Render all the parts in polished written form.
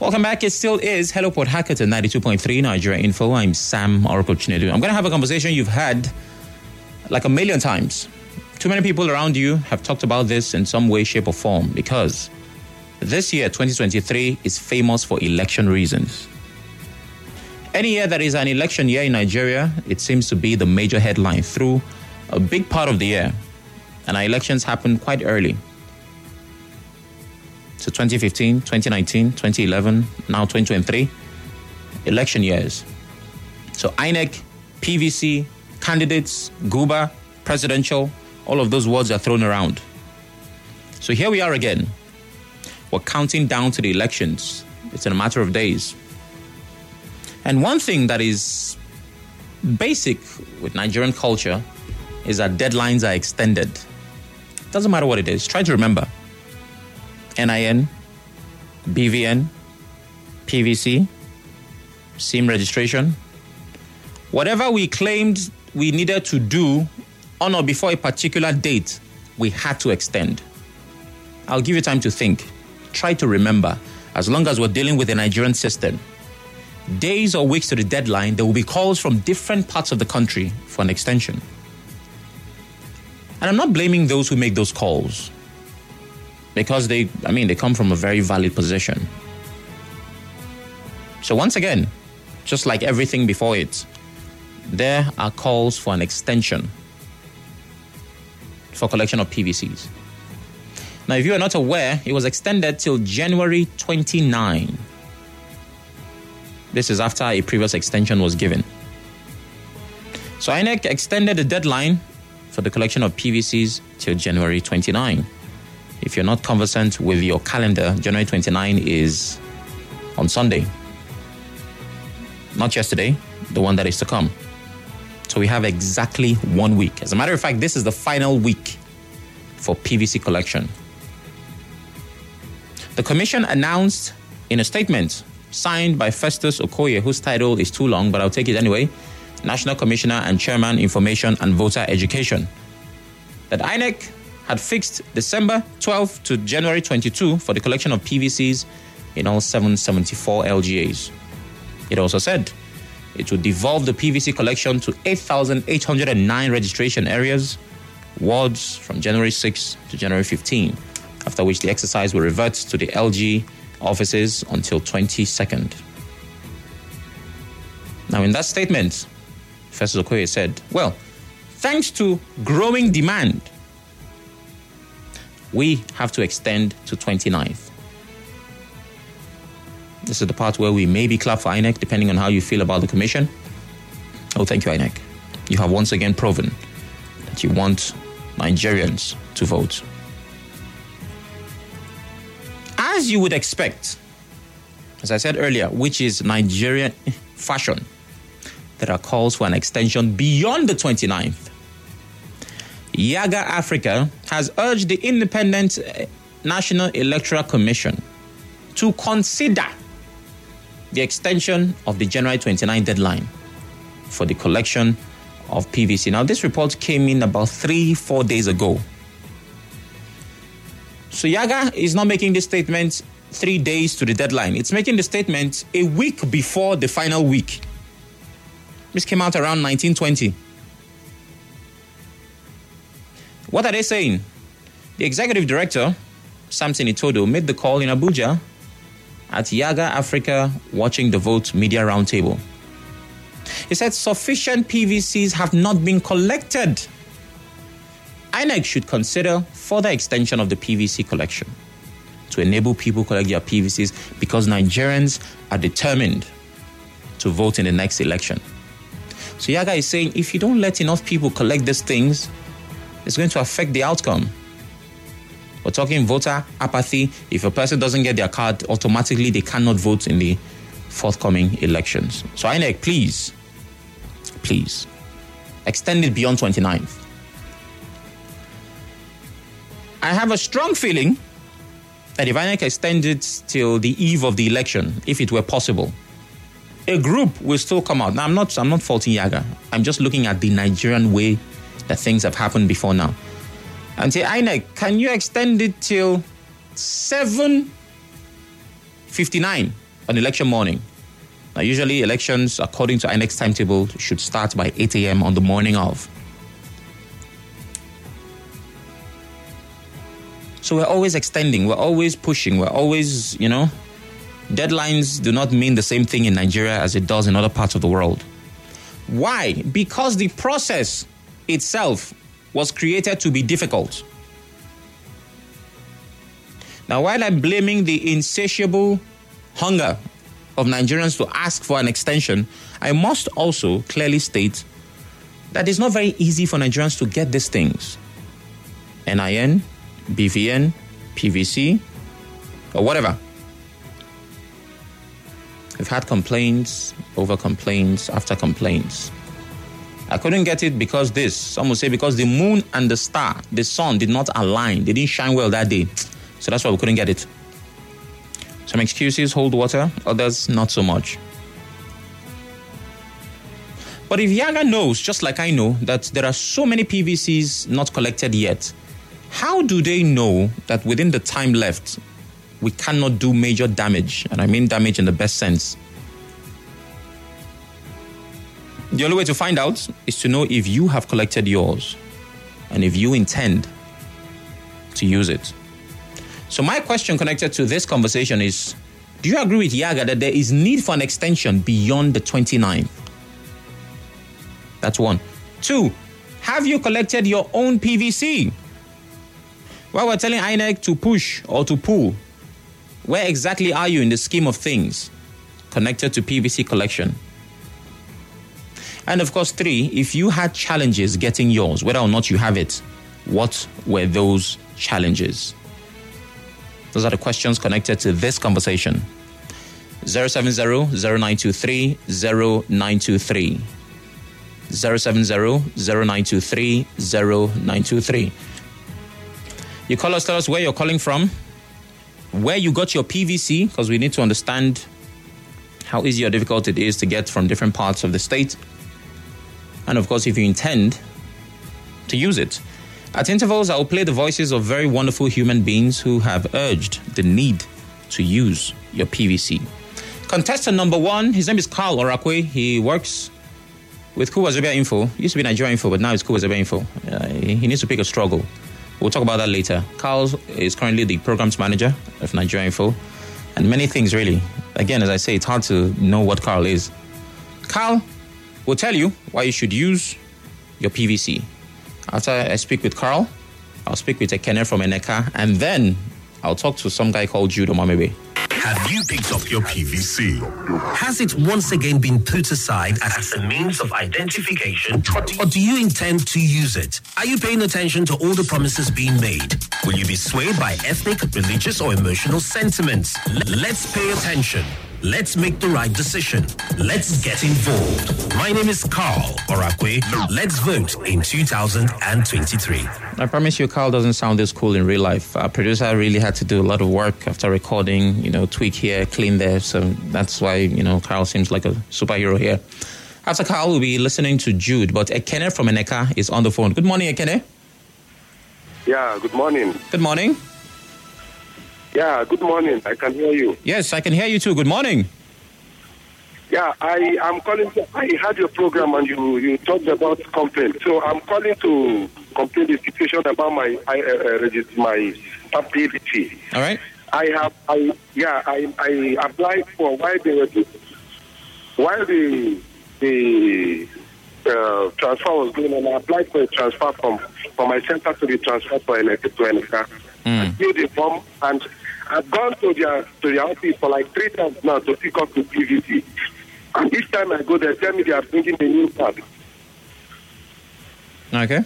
Welcome back. It still is Hello Port Hackett at 92.3 Nigeria Info. I'm Sam Oracle Chinedu. I'm going to have a conversation you've had like a million times. Too many people around you have talked about this in some way, shape, or form because this year, 2023, is famous for election reasons. Any year that is an election year in Nigeria, it seems to be the major headline through a big part of the year. And our elections happen quite early. So 2015, 2019, 2011, now 2023, election years. So INEC, PVC, candidates, GUBA, presidential, all of those words are thrown around. So here we are again. We're counting down to the elections. It's in a matter of days. And one thing that is basic with Nigerian culture is that deadlines are extended. Doesn't matter what it is. Try to remember. NIN, BVN, PVC, SIM registration. Whatever we claimed we needed to do on or before a particular date, we had to extend. I'll give you time to think. Try to remember. As long as we're dealing with the Nigerian system, days or weeks to the deadline, there will be calls from different parts of the country for an extension. And I'm not blaming those who make those calls, because they come from a very valid position. So once again, just like everything before it, there are calls for an extension for collection of PVCs. Now, if you are not aware, it was extended till January 29. This is after a previous extension was given. So INEC extended the deadline for the collection of PVCs till January 29. If you're not conversant with your calendar, January 29 is on Sunday. Not yesterday, the one that is to come. So we have exactly 1 week. As a matter of fact, this is the final week for PVC collection. The Commission announced in a statement signed by Festus Okoye, whose title is too long, but I'll take it anyway, National Commissioner and Chairman, Information and Voter Education, that INEC had fixed December 12 to January 22 for the collection of PVCs in all 774 LGAs. It also said it would devolve the PVC collection to 8,809 registration areas, wards from January 6 to January 15, after which the exercise will revert to the LG offices until 22nd. Now, in that statement, Festus Okoye said, well, thanks to growing demand, we have to extend to 29th. This is the part where we maybe clap for INEC, depending on how you feel about the commission. Oh, thank you, INEC. You have once again proven that you want Nigerians to vote. As you would expect, as I said earlier, which is Nigerian fashion, there are calls for an extension beyond the 29th. Yaga Africa has urged the Independent National Electoral Commission to consider the extension of the January 29 deadline for the collection of PVC. Now, this report came in about 3-4 days ago. So Yaga is not making this statement 3 days to the deadline. It's making the statement a week before the final week. This came out around 1920. What are they saying? The executive director, Samson Itodo, made the call in Abuja at Yaga Africa Watching the Vote Media Roundtable. He said sufficient PVCs have not been collected. INEC should consider further extension of the PVC collection to enable people to collect their PVCs because Nigerians are determined to vote in the next election. So Yaga is saying if you don't let enough people collect these things, it's going to affect the outcome. We're talking voter apathy. If a person doesn't get their card, automatically they cannot vote in the forthcoming elections. So INEC, please, extend it beyond 29th. I have a strong feeling that if INEC extends it till the eve of the election, if it were possible, a group will still come out. Now, I'm not faulting Yaga. I'm just looking at the Nigerian way that things have happened before now. And say, INEC, can you extend it till 7:59 on election morning. Now, usually elections, according to INEC's timetable, should start by 8 a.m. on the morning of. So we're always extending, we're always pushing, we're always, deadlines do not mean the same thing in Nigeria as it does in other parts of the world. Why? Because the process itself was created to be difficult. Now, while I'm blaming the insatiable hunger of Nigerians to ask for an extension, I must also clearly state that it's not very easy for Nigerians to get these things. NIN, BVN, PVC, or whatever. We've had complaints over complaints after complaints. I couldn't get it because this. Some will say because the moon and the star, the sun did not align. They didn't shine well that day. So that's why we couldn't get it. Some excuses hold water, others not so much. But if Yaga knows, just like I know, that there are so many PVCs not collected yet, how do they know that within the time left, we cannot do major damage? And I mean damage in the best sense. The only way to find out is to know if you have collected yours and if you intend to use it. So my question connected to this conversation is, do you agree with Yaga that there is need for an extension beyond the 29th? That's one. Two, have you collected your own PVC? Well, we're telling INEC to push or to pull. Where exactly are you in the scheme of things connected to PVC collection? And of course, three, if you had challenges getting yours, whether or not you have it, what were those challenges? Those are the questions connected to this conversation. 070-0923-0923. 070-0923-0923. You call us, tell us where you're calling from, where you got your PVC, because we need to understand how easy or difficult it is to get from different parts of the state. And of course, if you intend to use it. At intervals, I will play the voices of very wonderful human beings who have urged the need to use your PVC. Contestant number one, his name is Carl Orakwe. He works with Kuwazobia Info. He used to be Nigeria Info, but now it's Kuwazobia Info. He needs to pick a struggle. We'll talk about that later. Carl is currently the programs manager of Nigeria Info. And many things, really. Again, as I say, it's hard to know what Carl is. Carl will tell you why you should use your PVC. After I speak with Carl, I'll speak with Ekene from Eneka, and then I'll talk to some guy called Jude Omamebe. Have you picked up your PVC? Has it once again been put aside as a means of identification, or do you intend to use it? Are you paying attention to all the promises being made? Will you be swayed by ethnic, religious, or emotional sentiments? Let's pay attention. Let's make the right decision. Let's get involved. My name is Carl Orakwe. Let's vote in 2023. I promise you, Carl doesn't sound this cool in real life. Our producer really had to do a lot of work after recording, tweak here, clean there. So that's why, Carl seems like a superhero here. After Carl, we'll be listening to Jude, but Ekene from Eneka is on the phone. Good morning, Ekene. Yeah, good morning. Good morning. Yeah, good morning. I can hear you. Yes, I can hear you too. Good morning. Yeah, I am calling. I had your program and you talked about complaint. So I'm calling to complain the situation about my PVC. All right. I applied for while the transfer was going on. I applied for a transfer from my center to be transferred to Eneka. I filled the form and I've gone to their office for like 3 times now to pick up the PVC. And each time I go, they tell me they are bringing a new card. Okay.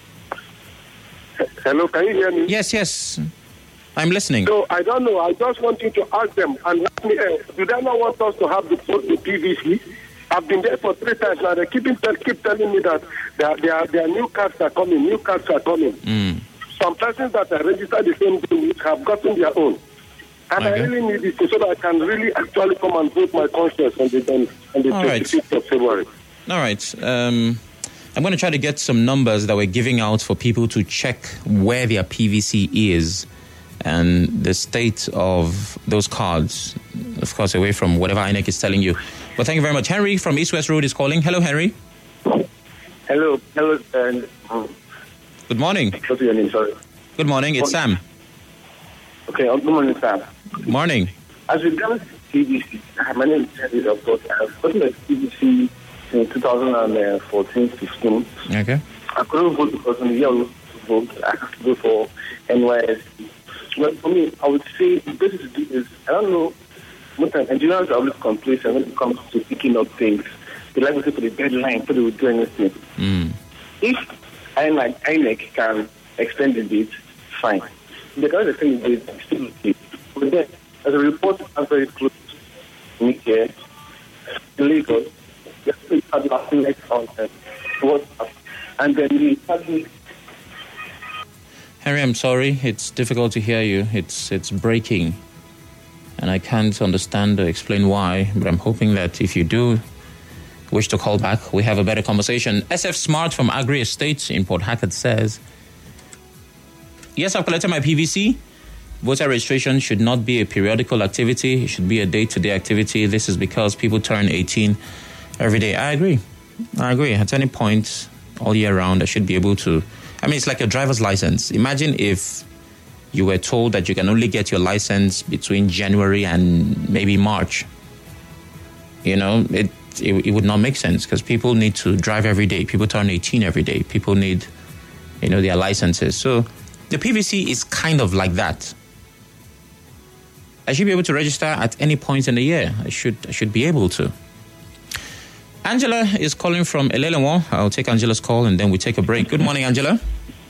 Hello, can you hear me? Yes. I'm listening. So I don't know. I just want you to ask them and let me. Do they not want us to have the PVC? I've been there for 3 times now. They keep telling me that their new cards are coming. New cards are coming. Some persons that are registered the same thing have gotten their own. And I really need it so that I can really actually come and vote my conscience on the 25th of February. All right. I'm going to try to get some numbers that we're giving out for people to check where their PVC is and the state of those cards. of course, away from whatever INEC is telling you. But thank you very much. Henry from East West Road is calling. Hello, Henry. Hello. Good morning. What's your name? Sorry. Good morning. It's Sam. Okay. Good morning, Sam. Good morning. As regards PVC, my name is Henry. Of course, I've gotten a PVC in 2014-15. Okay. I couldn't vote because in the year I vote, I have to go for NYSC. Well, for me, I would say the best to do is, I don't know, most times engineers are always complacent when it comes to picking up things. They like to say for the deadline, so they will do anything. If INEC can extend the date, fine. If they can't extend the date, still okay. But then, as a report, I'm very close to me here, in Lagos, we had last night on WhatsApp, and then we had Henry, I'm sorry. It's difficult to hear you. It's breaking. And I can't understand or explain why. But I'm hoping that if you do wish to call back, we have a better conversation. SF Smart from Agri Estate in Port Harcourt says, yes, I've collected my PVC. Voter registration should not be a periodical activity. It should be a day-to-day activity. This is because people turn 18 every day. I agree. At any point all year round, I should be able to. I mean, it's like a driver's license. Imagine if you were told that you can only get your license between January and maybe March. You know, it would not make sense because people need to drive every day. People turn 18 every day. People need, their licenses. So the PVC is kind of like that. I should be able to register at any point in the year. I should be able to. Angela is calling from Elelemo. I'll take Angela's call and then we take a break. Good morning, Angela.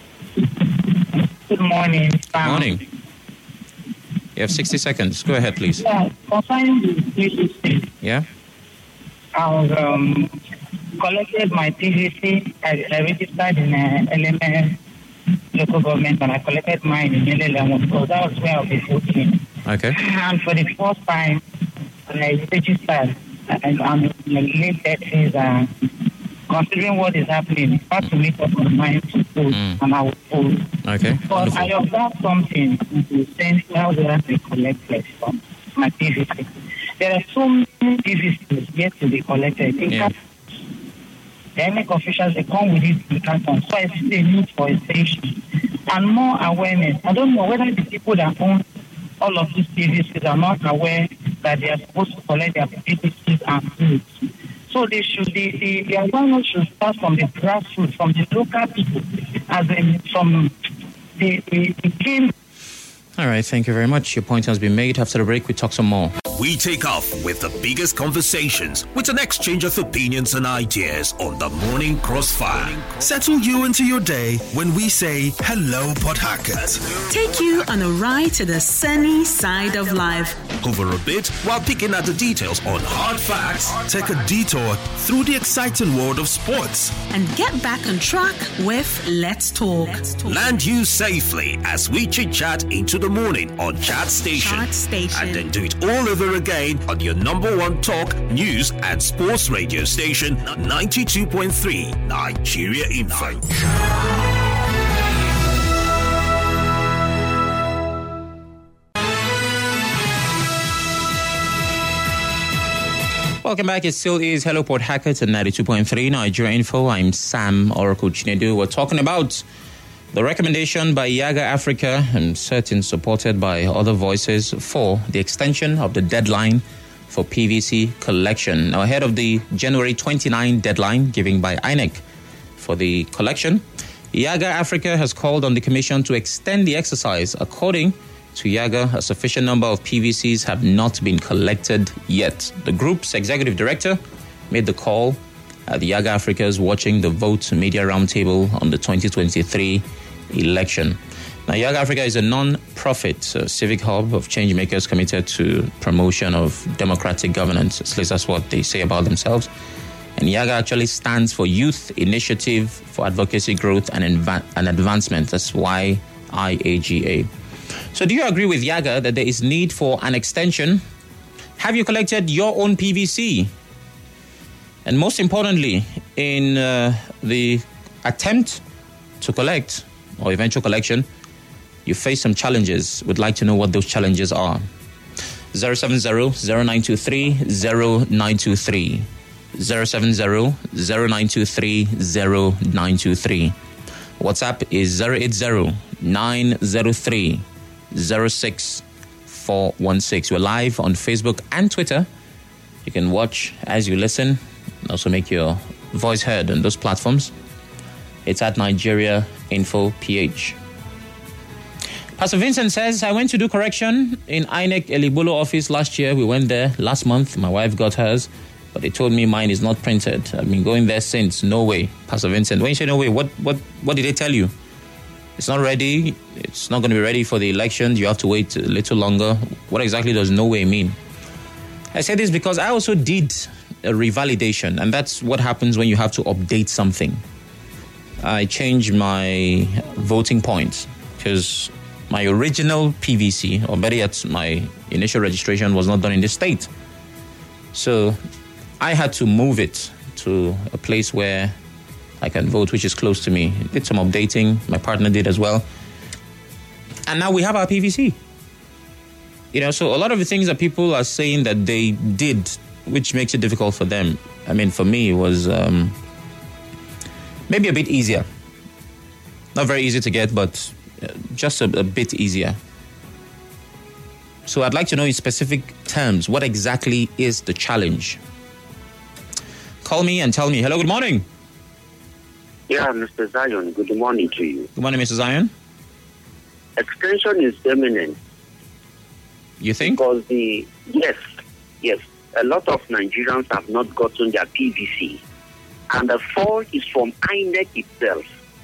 Good morning. Good morning. You have 60 seconds. Go ahead, please. Yeah, concerning the PVC. Yeah? I've collected my PVC. I registered in LMS local government and I collected mine in Elelemo because that was where I'll be voting. Okay. And for the first time, I registered. And I'm in the late 30s, considering what is happening, I have to make up my mind to vote, and I will vote. Okay. But Wonderful. I observed something in the sense how they have been collected from my PVC. There are so many PVCs yet to be collected. Yeah. The NEC officials, they come with it in carton. So I see the need for extension and more awareness. I don't know whether the people that own all of these PVCs are not aware that they are supposed to collect their PVCs and foods. So they should, the awareness should start from the grassroots, from the local people, as in from the game. All right, thank you very much. Your point has been made. After the break, we talk some more. We take off with the biggest conversations with an exchange of opinions and ideas on the Morning Crossfire. Settle you into your day when we say hello, Port Harcourt. Take you on a ride to the sunny side of life. Hover a bit while picking at the details on hard facts. Take a detour through the exciting world of sports. And get back on track with Let's Talk. Land you safely as we chit-chat into the morning on Chat Station. And then do it all over again on your number one talk, news and sports radio station, 92.3 Nigeria Info. Welcome back. It still is Hello Port Harcourt at 92.3 Nigeria Info. I'm Sam Oracle Chinedu. We're talking about the recommendation by Yaga Africa and certain supported by other voices for the extension of the deadline for PVC collection. Now, ahead of the January 29 deadline given by INEC for the collection, Yaga Africa has called on the Commission to extend the exercise. According to Yaga, a sufficient number of PVCs have not been collected yet. The group's executive director made the call at the Yaga Africa's Watching the Vote Media Roundtable on the 2023 election. Now, Yaga Africa is a non-profit civic hub of changemakers committed to promotion of democratic governance. At least that's what they say about themselves. And Yaga actually stands for Youth Initiative for Advocacy, Growth and Advancement. That's YIAGA. So do you agree with Yaga that there is need for an extension? Have you collected your own PVC? And most importantly, in the attempt to collect or eventual collection, you face some challenges. We'd like to know what those challenges are. 070-0923-0923. 070-0923-0923. WhatsApp is 080-903-06416. We're live on Facebook and Twitter. You can watch as you listen and also make your voice heard on those platforms. It's at Nigeria Info PH. Pastor Vincent says, I went to do correction in INEC Eligbolo office last year. We went there last month. My wife got hers, but they told me mine is not printed. I've been going there since. No way. Pastor Vincent, when you say no way, what did they tell you? It's not ready. It's not going to be ready for the election. You have to wait a little longer. What exactly does no way mean? I say this because I also did a revalidation, and that's what happens when you have to update something. I changed my voting points because my original PVC, or better yet, my initial registration was not done in this state. So I had to move it to a place where I can vote, which is close to me. Did some updating. My partner did as well. And now we have our PVC. You know, so a lot of the things that people are saying that they did, which makes it difficult for them, I mean, for me, it was maybe a bit easier. Not very easy to get, but just a bit easier. So I'd like to know in specific terms, what exactly is the challenge? Call me and tell me. Hello, good morning. Yeah, Mr. Zion, good morning to you. Good morning, Mr. Zion. Extension is imminent. You think? Because yes, a lot of Nigerians have not gotten their PVC. And the fault is from INEC itself.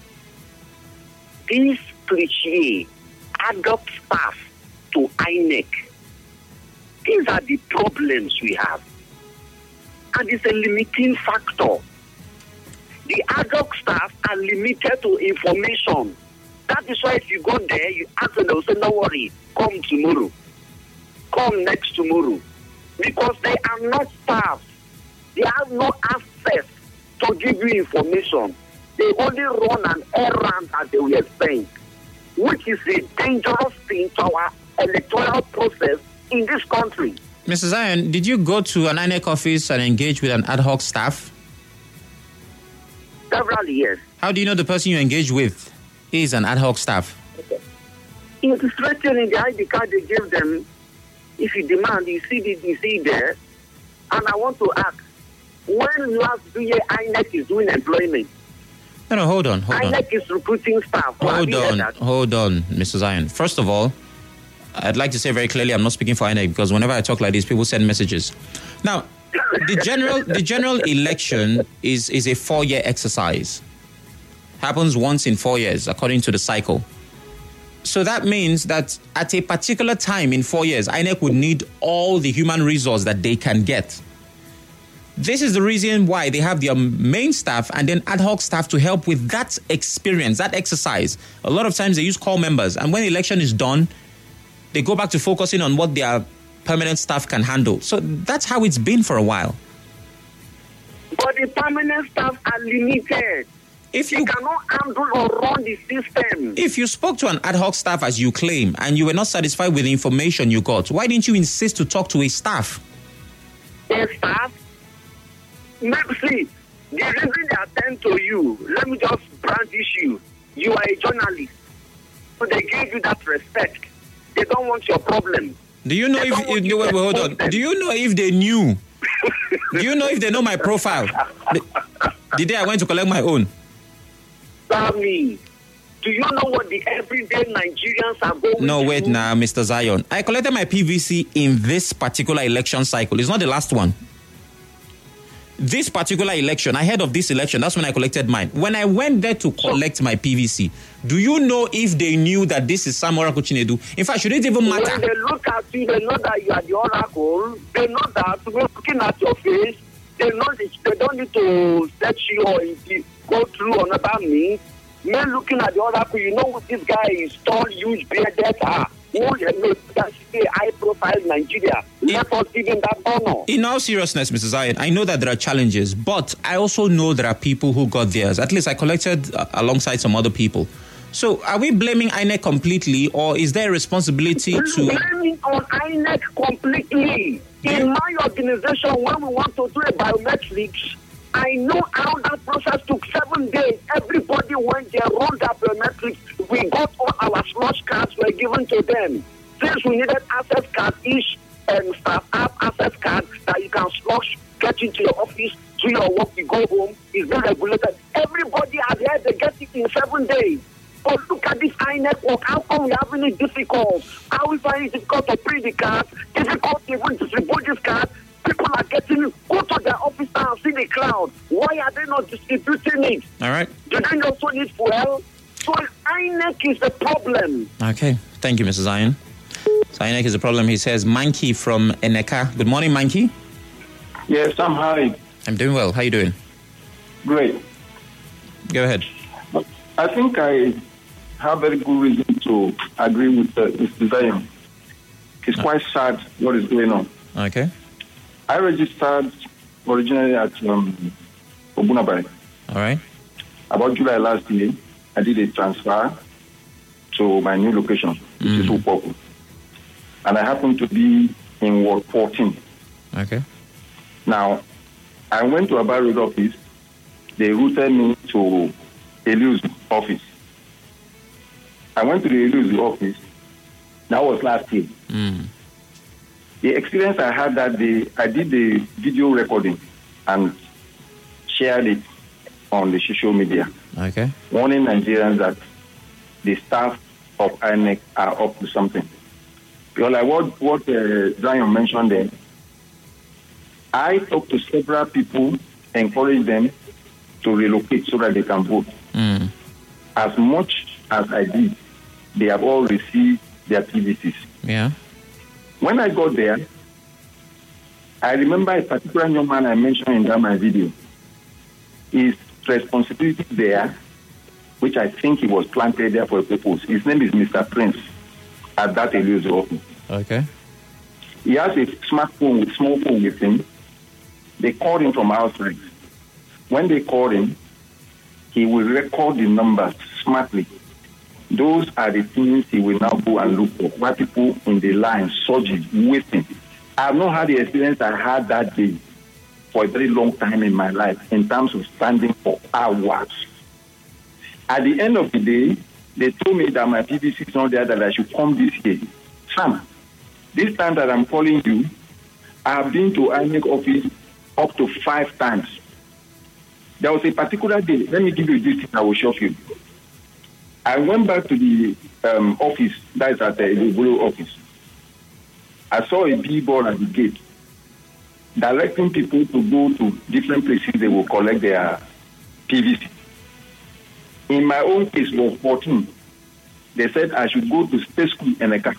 This cliche, adopt staff to INEC. These are the problems we have. And it's a limiting factor. The ad hoc staff are limited to information. That is why if you go there, you ask them, they'll say, no worry, come tomorrow. Come next tomorrow. Because they are not staff. They have no access to give you information. They only run an errand as they were saying, which is a dangerous thing to our electoral process in this country. Mr. Zion, did you go to an INEC office and engage with an ad hoc staff? Several years. How do you know the person you engage with is an ad hoc staff? Okay. It is written in the ID card they gave them. If you demand, you see there. And I want to ask, when last year INEC is doing employment? No, hold on. INEC is recruiting staff. Hold on, Mr. Zion. First of all, I'd like to say very clearly, I'm not speaking for INEC because whenever I talk like this, people send messages. Now, the general election is a 4-year exercise. Happens once in 4 years, according to the cycle. So that means that at a particular time in 4 years, INEC would need all the human resource that they can get. This is the reason why they have their main staff and then ad hoc staff to help with that experience, that exercise. A lot of times they use core members, and when the election is done, they go back to focusing on what their permanent staff can handle. So that's how it's been for a while. But the permanent staff are limited. They cannot handle or run the system. If you spoke to an ad hoc staff as you claim and you were not satisfied with the information you got, why didn't you insist to talk to a staff? A staff? See, the reason they attend to you, let me just brandish you. You are a journalist. So they give you that respect. They don't want your problem. Do you know hold on. Do you know if they knew? Do you know if they know my profile? The day I went to collect my own. Tell me, do you know what the everyday Nigerians are going through? No, wait now, Mr. Zion. I collected my PVC in this particular election cycle. It's not the last one. This particular election, ahead of this election, that's when I collected mine. When I went there to collect my PVC, do you know if they knew that this is Sam Oracle Chinedu? In fact, should it even matter? When they look at you, they know that you are the Oracle. They know that looking at your face, they don't need to search you or go through another means. Men looking at the Oracle, you know what this guy is tall, huge, bearded, that's a high-profile Nigeria. Let us give him that honor. In all seriousness, Mr. Zion, I know that there are challenges, but I also know there are people who got theirs. At least I collected alongside some other people. So are we blaming INEC completely, or is there a responsibility to... Blaming on INEC completely. In my organization, when we want to do a biometrics, I know how that process took 7 days. Everybody went there, rolled up biometrics. We got all our slush cards were given to them. Since we needed access card, each staff have access card that you can slush, get into your office, do your work, you go home. It's been regulated. Everybody has had to get it in 7 days. But look at this INEC work. How come we're having it difficult? How we find it difficult to print the cards, difficult to even distribute this card? People are getting, go to their office and see the cloud. Why are they not distributing it? All right. Do they also need fuel? So INEC is the problem. Okay. Thank you, Mrs. Zion. So INEC is the problem. He says, Manki from Eneka. Good morning, Manki. Yes, I'm hi. I'm doing well. How you doing? Great. Go ahead. I think I have very good reason to agree with Mr. Zion. It's quite sad what is going on. Okay. I registered originally at Obunabai. All right. About July last year, I did a transfer to my new location, which is Upoku. And I happened to be in Ward 14. Okay. Now, I went to Aba Road office. They routed me to Eliu's office. I went to the Eliu's office. That was last year. The experience I had that day, I did the video recording and shared it on the social media. Okay. Warning Nigerians that the staff of INEC are up to something. Because like what Zion mentioned there, I talked to several people, encouraged them to relocate so that they can vote. As much as I did, they have all received their PVCs. Yeah. When I got there, I remember a particular young man I mentioned in that my video. His responsibility there, which I think he was planted there for a purpose. His name is Mr. Prince at that Eliu's office. Okay. He has a smartphone, small phone with him. They called him from outside. When they called him, he will record the numbers smartly. Those are the things he will now go and look for. Why people in the line, surging, waiting. I have not had the experience I had that day for a very long time in my life in terms of standing for hours. At the end of the day, they told me that my PVC is not there, that I should come this year. Sam, this time that I'm calling you, I have been to INEC office up to 5 times. There was a particular day, let me give you this thing, I will show you. I went back to the office, that is at the Igbo office. I saw a billboard at the gate directing people to go to different places they will collect their PVC. In my own case, was 14. They said I should go to State School Eneka.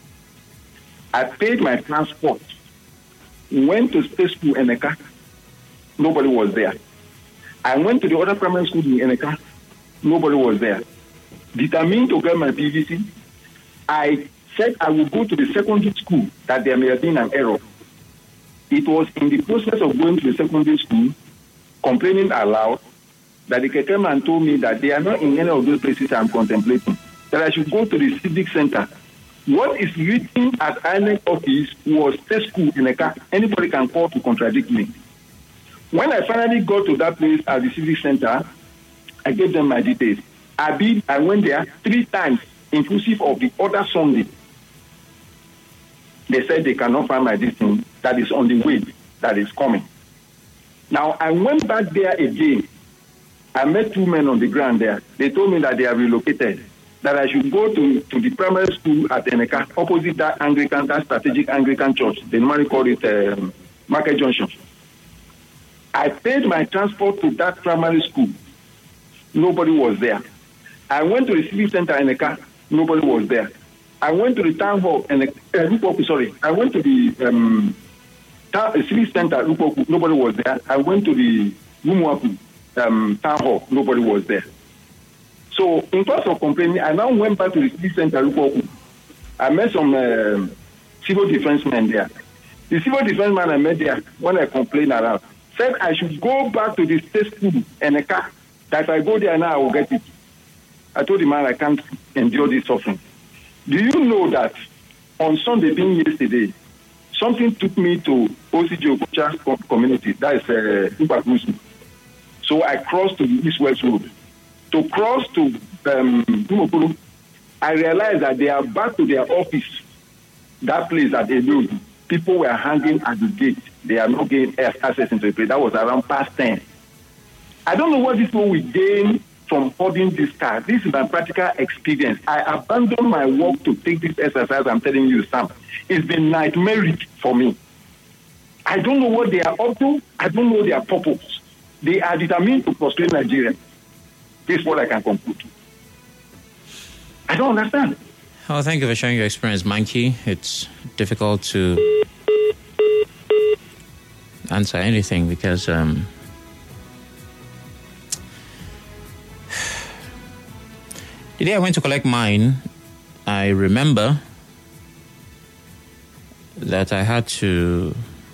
I paid my transport, went to State School Eneka, nobody was there. I went to the other primary school in Eneka, nobody was there. Determined to get my PVC, I said I would go to the secondary school that there may have been an error. It was in the process of going to the secondary school, complaining aloud, that the Keke man told me that they are not in any of those places I'm contemplating, that I should go to the civic center. What is written at INEC office was State School in Eneka. Anybody can call to contradict me. When I finally got to that place at the civic center, I gave them my details. I went there 3 times, inclusive of the other Sunday. They said they cannot find my distance that is on the way, that is coming. Now, I went back there again. I met 2 men on the ground there. They told me that they have relocated, that I should go to the primary school at Eneka, opposite that strategic Anglican church. They normally call it Market Junction. I paid my transport to that primary school. Nobody was there. I went to the civic center in Eneka. Nobody was there. I went to the town hall and I went to the civic center. Nobody was there. I went to the Umuapu town hall. Nobody was there. So in terms of complaining, I now went back to the civic center. I met some civil defense men there. The civil defense man I met there, when I complained around, said I should go back to the state school Eneka. That if I go there now, I will get it. I told the man I can't endure this suffering. Do you know that on Sunday being yesterday, something took me to OCG Okocha community, that is Ubakusu. So I crossed to the East-West Road. To cross to Dumokuru, I realized that they are back to their office. That place at Edo, people were hanging at the gate. They are not getting access into the place. That was around past 10. I don't know what this one will gain from holding this car. This is my practical experience. I abandoned my work to take this exercise. I'm telling you, Sam. It's been nightmarish for me. I don't know what they are up to. I don't know their purpose. They are determined to frustrate Nigeria. This is what I can conclude. I don't understand. Oh, thank you for sharing your experience, Monkey. It's difficult to answer anything because the day I went to collect mine, I remember that I had to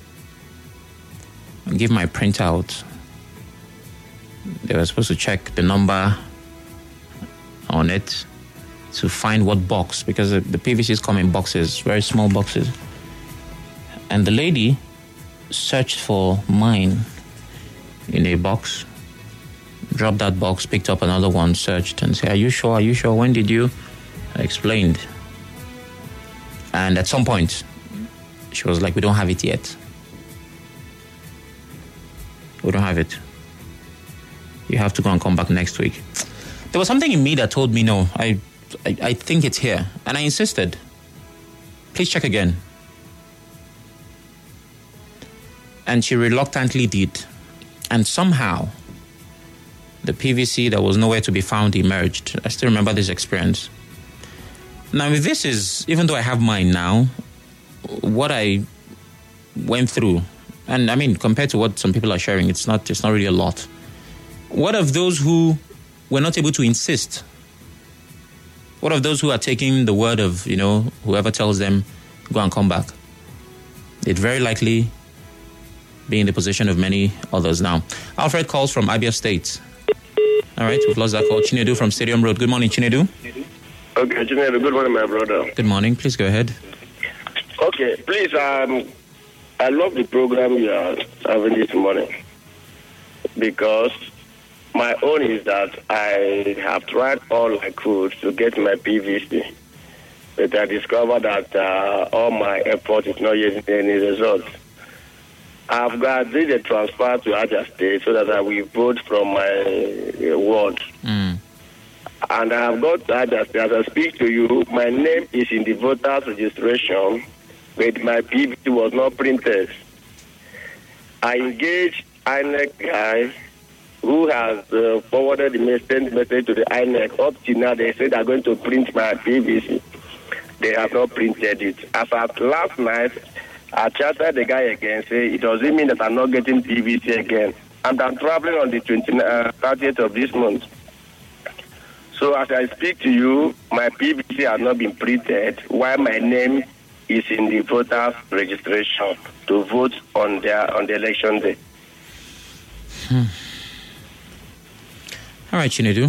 give my printout. They were supposed to check the number on it to find what box, because the PVCs come in boxes, very small boxes. And the lady searched for mine in a box, dropped that box, picked up another one, searched, and said, Are you sure? When did you? I explained. And at some point, she was like, we don't have it yet. We don't have it. You have to go and come back next week. There was something in me that told me, no, I think it's here. And I insisted. Please check again. And she reluctantly did. And somehow, the PVC that was nowhere to be found emerged. I still remember this experience. Now, this is, even though I have mine now, what I went through, and I mean, compared to what some people are sharing, it's not really a lot. What of those who were not able to insist? What of those who are taking the word of, whoever tells them, go and come back? They'd very likely be in the position of many others now. Alfred calls from Abia State. All right, we've lost that call. Chinedu from Stadium Road. Good morning, Chinedu. Okay, Chinedu, good morning, my brother. Good morning. Please go ahead. Okay, please, I love the program you are having this morning because my own is that I have tried all I could to get my PVC, but I discovered that all my effort is not yielding any result. I've did a transfer to Abia State so that I will vote from my ward. And I have got Abia State. As I speak to you, my name is in the voters registration, but my PVC was not printed. I engaged INEC guy who has forwarded the message to the INEC. Up to now, they say they're going to print my PVC. They have not printed it. As of last night, I chatted the guy again, say it doesn't mean that I'm not getting PVC again. And I'm traveling on the 30th of this month. So as I speak to you, my PVC has not been printed while my name is in the voters registration to vote on the election day. All right, Chinedu.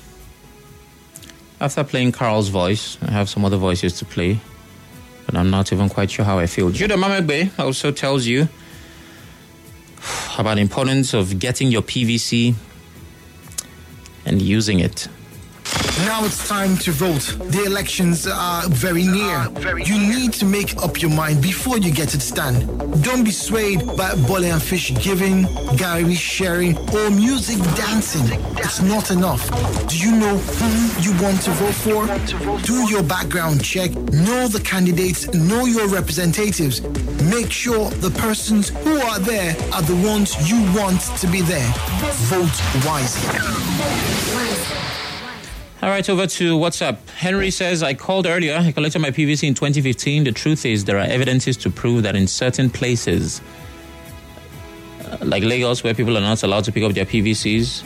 After playing Carl's voice, I have some other voices to play, but I'm not even quite sure how I feel. Judah Mamegbe also tells you about the importance of getting your PVC and using it. Now it's time to vote. The elections are very near. You need to make up your mind before you get to the stand. Don't be swayed by Bole and Fish giving, Gary sharing, or music dancing. It's not enough. Do you know who you want to vote for? Do your background check. Know the candidates. Know your representatives. Make sure the persons who are there are the ones you want to be there. Vote wisely. All right, over to WhatsApp. Henry says, I called earlier. I collected my PVC in 2015. The truth is there are evidences to prove that in certain places, like Lagos, where people are not allowed to pick up their PVCs,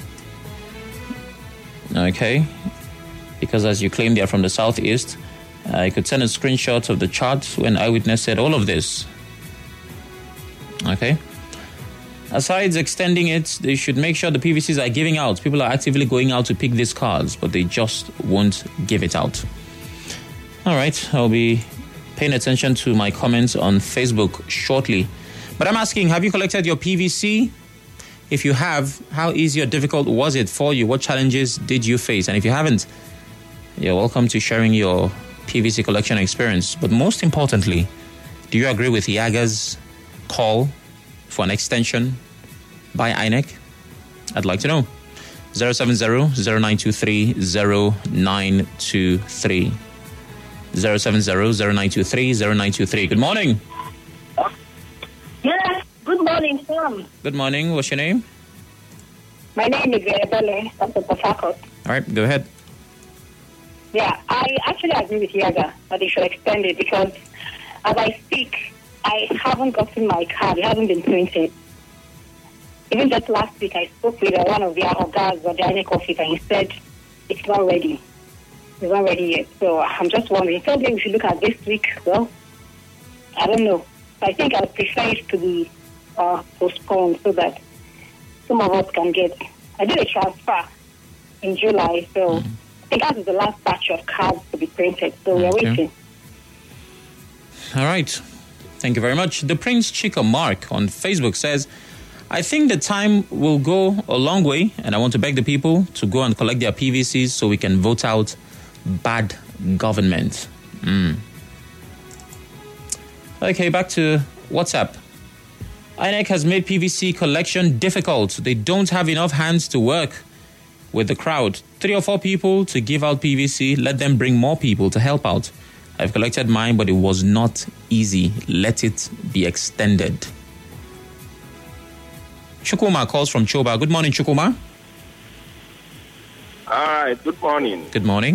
okay, because as you claim they are from the southeast, I could send a screenshot of the chart when Eyewitness said all of this. Okay. Aside extending it, they should make sure the PVCs are giving out. People are actively going out to pick these cards, but they just won't give it out. All right, I'll be paying attention to my comments on Facebook shortly. But I'm asking, have you collected your PVC? If you have, how easy or difficult was it for you? What challenges did you face? And if you haven't, you're welcome to sharing your PVC collection experience. But most importantly, do you agree with Yaga's call for an extension by INEC? I'd like to know. 070-0923-0923. 070-0923-0923. Good morning. Yes, good morning, Sam. Good morning. What's your name? My name is Bele of the Port Harcourt. All right, go ahead. Yeah, I actually agree with Yaga that they should extend it because as I speak, I haven't gotten my card. It hasn't been printed. Even just last week, I spoke with one of their guys at the INEC office and he said it's not ready. It's not ready yet. So I'm just wondering. He told me we should look at this week. Well, I don't know. I think I would prefer it to be postponed so that some of us can get. I did a transfer in July, so I think that is the last batch of cards to be printed. So we're waiting. All right. Thank you very much. The Prince Chica Mark on Facebook says, I think the time will go a long way, and I want to beg the people to go and collect their PVCs so we can vote out bad government. Okay, back to WhatsApp. INEC has made PVC collection difficult. They don't have enough hands to work with the crowd. 3 or 4 people to give out PVC. Let them bring more people to help out. I've collected mine, but it was not easy. Let it be extended. Chukuma calls from Choba. Good morning, Chukuma. All right, good morning. Good morning.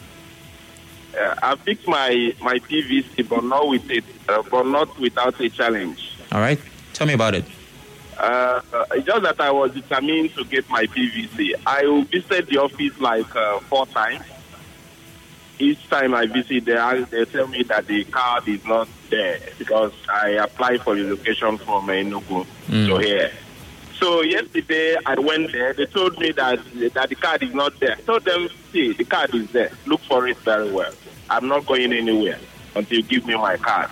I fixed my PVC, but not with it, but not without a challenge. All right, tell me about it. It's just that I was determined to get my PVC. I visited the office like 4 times. Each time I visit there, they tell me that the card is not there because I applied for the location from Enugu to here. So yesterday I went there. They told me that the card is not there. I told them, see, the card is there. Look for it very well. I'm not going anywhere until you give me my card.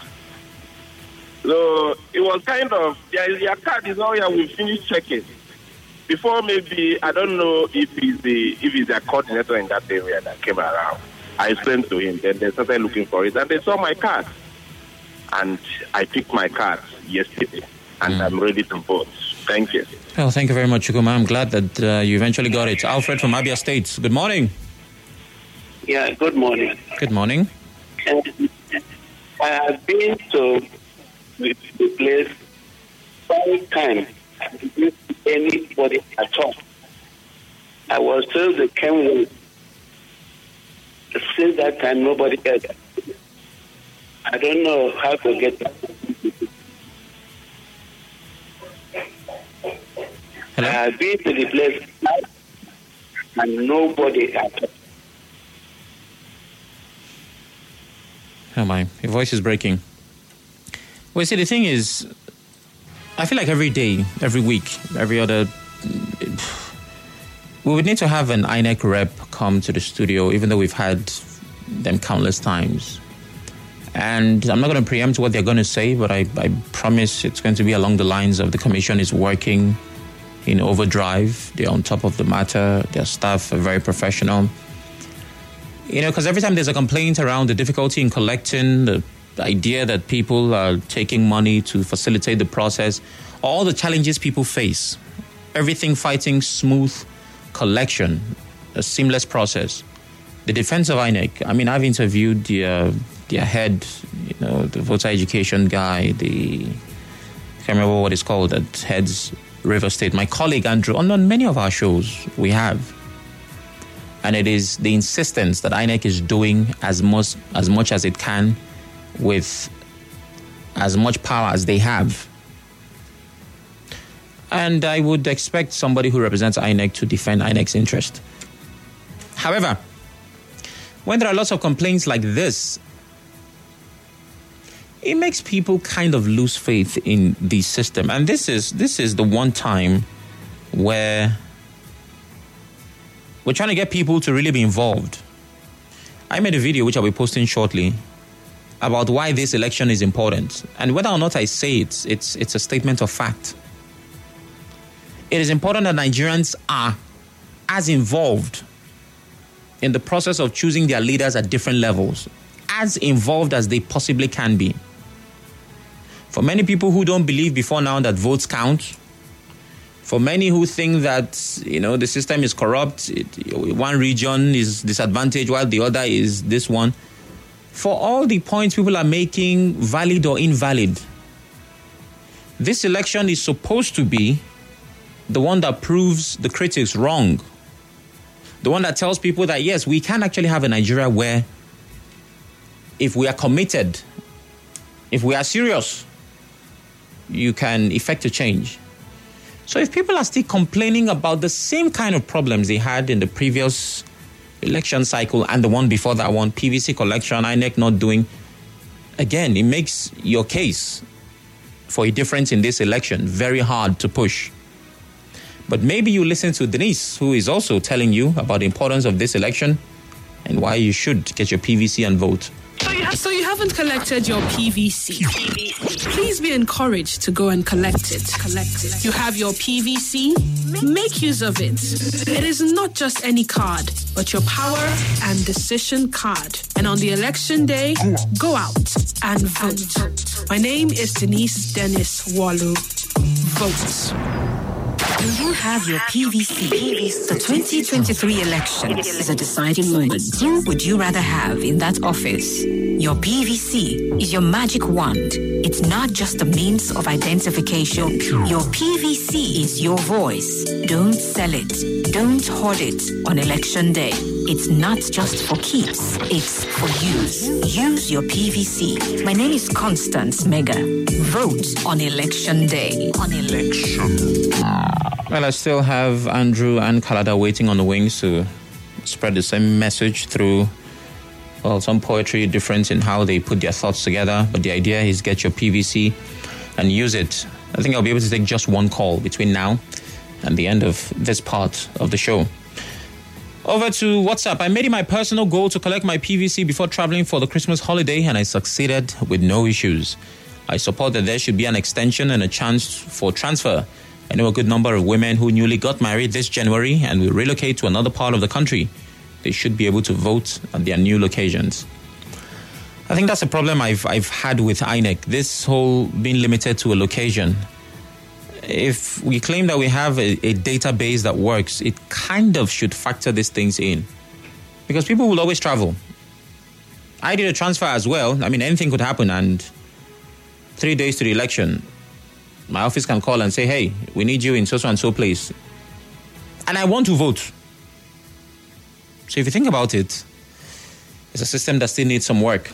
So it was kind of, your card is not here. We finished checking. Before maybe, I don't know if he's a coordinator in that area that came around. I explained to him. Then they started looking for it. And they saw my card. And I picked my card yesterday. And I'm ready to vote. Thank you. Well, thank you very much, Chukuma. I'm glad that you eventually got it. Alfred from Abia State. Good morning. Yeah, good morning. Good morning. I have been to the place 5 times. I didn't see anybody at all. I was told they came with. Since that time, nobody else. I don't know how to get it. Hello? I have been to the place and nobody at all. Oh my, your voice is breaking. Well, see, the thing is, I feel like every day, every week, every other, we would need to have an INEC rep come to the studio, even though we've had them countless times. And I'm not going to preempt what they're going to say, but I promise it's going to be along the lines of the commission is working in overdrive. They're on top of the matter. Their staff are very professional. You know, because every time there's a complaint around the difficulty in collecting, the idea that people are taking money to facilitate the process, all the challenges people face, everything fighting smooth collection, a seamless process. The defense of INEC, I mean, I've interviewed their head, you know, the voter education guy, I can't remember what it's called, that heads River State. My colleague Andrew, on many of our shows, we have. And it is the insistence that INEC is doing as much as it can with as much power as they have. And I would expect somebody who represents INEC to defend INEC's interest. However, when there are lots of complaints like this, it makes people kind of lose faith in the system. And this is the one time where we're trying to get people to really be involved. I made a video, which I'll be posting shortly, about why this election is important. And whether or not I say it, it's a statement of fact. It is important that Nigerians are as involved in the process of choosing their leaders at different levels, as involved as they possibly can be. For many people who don't believe before now that votes count, for many who think that, the system is corrupt, one region is disadvantaged while the other is this one, for all the points people are making, valid or invalid, this election is supposed to be the one that proves the critics wrong. The one that tells people that, yes, we can actually have a Nigeria where if we are committed, if we are serious, you can effect a change. So if people are still complaining about the same kind of problems they had in the previous election cycle and the one before that one, PVC collection, INEC not doing, again, it makes your case for a difference in this election very hard to push. But maybe you listen to Denise, who is also telling you about the importance of this election and why you should get your PVC and vote. So you haven't collected your PVC. Please be encouraged to go and collect it. You have your PVC? Make use of it. It is not just any card, but your power and decision card. And on the election day, go out and vote. My name is Denise Dennis Walu. Vote. Do you have your PVC? The 2023 election is a deciding moment. Who would you rather have in that office? Your PVC is your magic wand. It's not just a means of identification. Your PVC is your voice. Don't sell it. Don't hoard it on election day. It's not just for keeps. It's for use. Use your PVC. My name is Constance Mega. Vote on election day. Well, I still have Andrew and Kalada waiting on the wings to spread the same message through, some poetry difference in how they put their thoughts together. But the idea is get your PVC and use it. I think I'll be able to take just one call between now and the end of this part of the show. Over to WhatsApp. I made it my personal goal to collect my PVC before traveling for the Christmas holiday, and I succeeded with no issues. I support that there should be an extension and a chance for transfer. I know a good number of women who newly got married this January and will relocate to another part of the country. They should be able to vote at their new locations. I think that's a problem I've had with INEC, this whole being limited to a location. If we claim that we have a database that works, it kind of should factor these things in. Because people will always travel. I did a transfer as well. I mean, anything could happen, and 3 days to the election, my office can call and say, hey, we need you in so and so place. And I want to vote. So if you think about it, it's a system that still needs some work.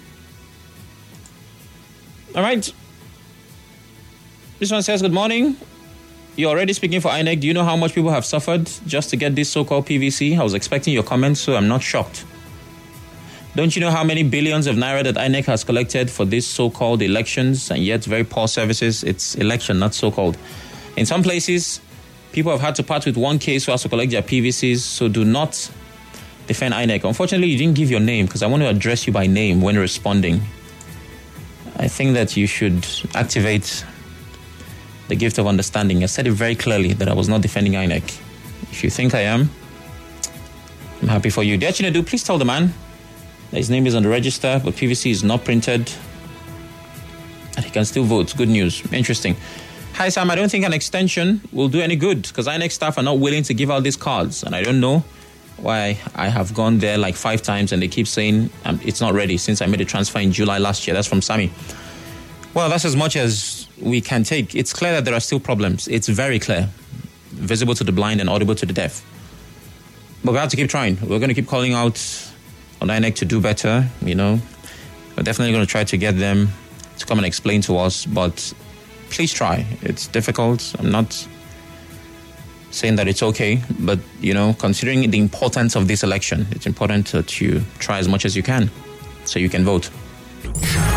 All right. This one says, good morning. You're already speaking for INEC. Do you know how much people have suffered just to get this so-called PVC? I was expecting your comments, so I'm not shocked. Don't you know how many billions of naira that INEC has collected for these so-called elections and yet very poor services? It's election, not so-called. In some places, people have had to part with one case who has to collect their PVCs, so do not defend INEC. Unfortunately, you didn't give your name because I want to address you by name when responding. I think that you should activate the gift of understanding. I said it very clearly that I was not defending INEC. If you think I am, I'm happy for you. Dechinedu, please tell the man that his name is on the register, but PVC is not printed, and he can still vote. Good news. Interesting. Hi, Sam. I don't think an extension will do any good because INEC staff are not willing to give out these cards, and I don't know why I have gone there like 5 times and they keep saying it's not ready since I made a transfer in July last year. That's from Sammy. Well, that's as much as we can take. It's clear that there are still problems. It's very clear. Visible to the blind and audible to the deaf. But we have to keep trying. We're going to keep calling out on INEC to do better, We're definitely going to try to get them to come and explain to us, but please try. It's difficult. I'm not saying that it's okay, but, considering the importance of this election, it's important that you try as much as you can so you can vote.